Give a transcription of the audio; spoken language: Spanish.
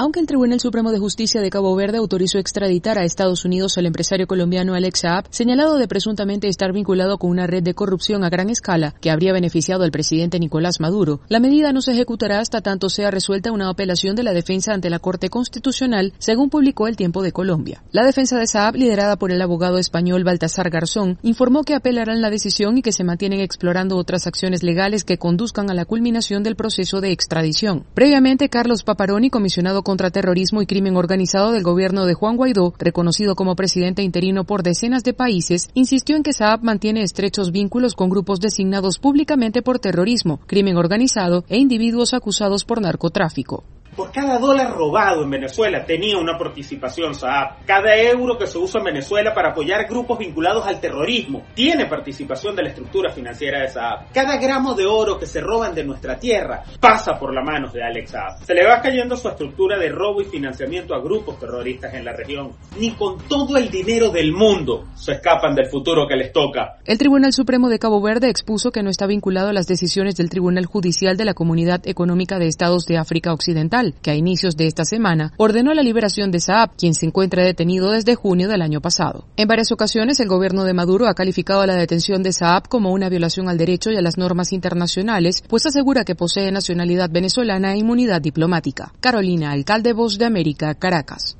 Aunque el Tribunal Supremo de Justicia de Cabo Verde autorizó extraditar a Estados Unidos al empresario colombiano Alex Saab, señalado de presuntamente estar vinculado con una red de corrupción a gran escala que habría beneficiado al presidente Nicolás Maduro, la medida no se ejecutará hasta tanto sea resuelta una apelación de la defensa ante la Corte Constitucional, según publicó El Tiempo de Colombia. La defensa de Saab, liderada por el abogado español Baltasar Garzón, informó que apelarán la decisión y que se mantienen explorando otras acciones legales que conduzcan a la culminación del proceso de extradición. Previamente, Carlos Paparoni, comisionado contra terrorismo y crimen organizado del gobierno de Juan Guaidó, reconocido como presidente interino por decenas de países, insistió en que Saab mantiene estrechos vínculos con grupos designados públicamente por terrorismo, crimen organizado e individuos acusados por narcotráfico. Por cada dólar robado en Venezuela tenía una participación Saab. Cada euro que se usa en Venezuela para apoyar grupos vinculados al terrorismo tiene participación de la estructura financiera de Saab. Cada gramo de oro que se roban de nuestra tierra pasa por las manos de Alex Saab. Se le va cayendo su estructura de robo y financiamiento a grupos terroristas en la región. Ni con todo el dinero del mundo se escapan del futuro que les toca. El Tribunal Supremo de Cabo Verde expuso que no está vinculado a las decisiones del Tribunal Judicial de la Comunidad Económica de Estados de África Occidental, que a inicios de esta semana ordenó la liberación de Saab, quien se encuentra detenido desde junio del año pasado. En varias ocasiones, el gobierno de Maduro ha calificado la detención de Saab como una violación al derecho y a las normas internacionales, pues asegura que posee nacionalidad venezolana e inmunidad diplomática. Carolina Alcalde, Voz de América, Caracas.